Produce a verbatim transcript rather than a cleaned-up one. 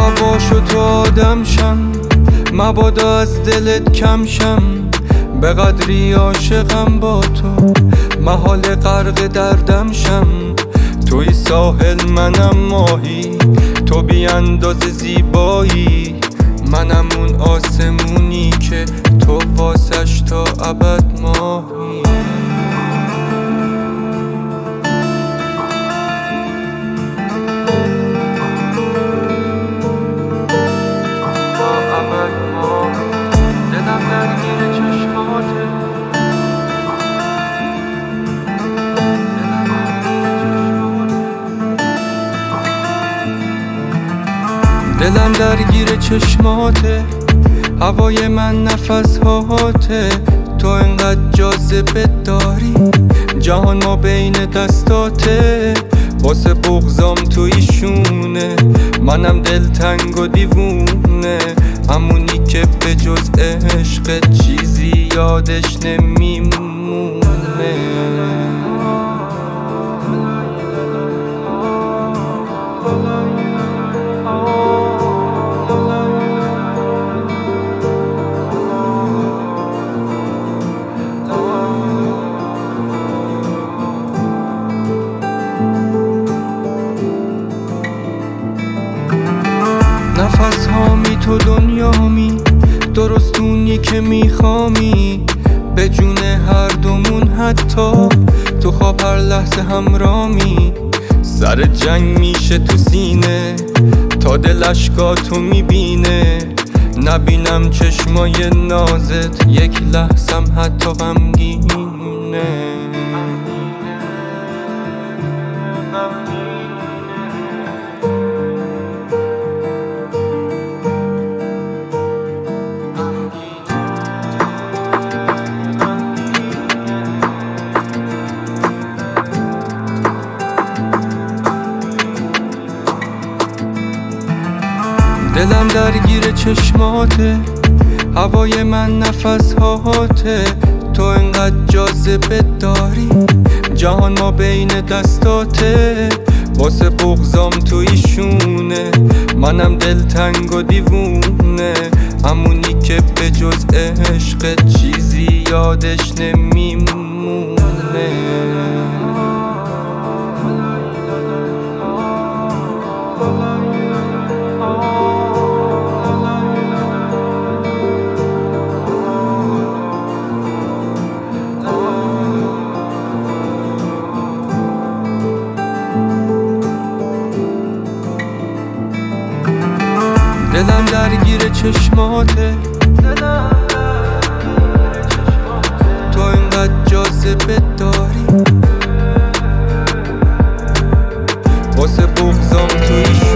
هواشو تو آدم شم، مبادا از دلت کم شم. به قدری عاشقم با تو، محال غرق دردم شم. توی ساحل منم ماهی، تو بی اندازه زیبایی. منم اون آسمونی که تو واسش تا ابد ماهی. دلم درگیر چشماته، هوای من نفس هاته. تو انقدر جاذبه داری، جهان ما بین دستاته. واسه بغضام توی شونه، منم دلتنگ و دیوونه. همونی که به جز عشق چیزی یادش نمیمونه. نفس هامی تو دنیامی، درستونی که میخوامی. به جون هر دومون حتی تو خواب هر لحظه همرامی. سر جنگ میشه تو سینه تا دل اشکاتو میبینه. نبینم چشمای نازت یک لحظم حتی غمگینه. دلم درگیر چشماته، هوای من نفس هاته. تو انقدر جاذبه داری، جهان ما بین دستاته. واسه بغضام توی شونه، منم دلتنگ و دیوونه. همونی که به جز عشق چیزی یادش نمیمونه. دلم درگیر چشماته، تو اینقدر جاذبه داری. واسه بغضام توی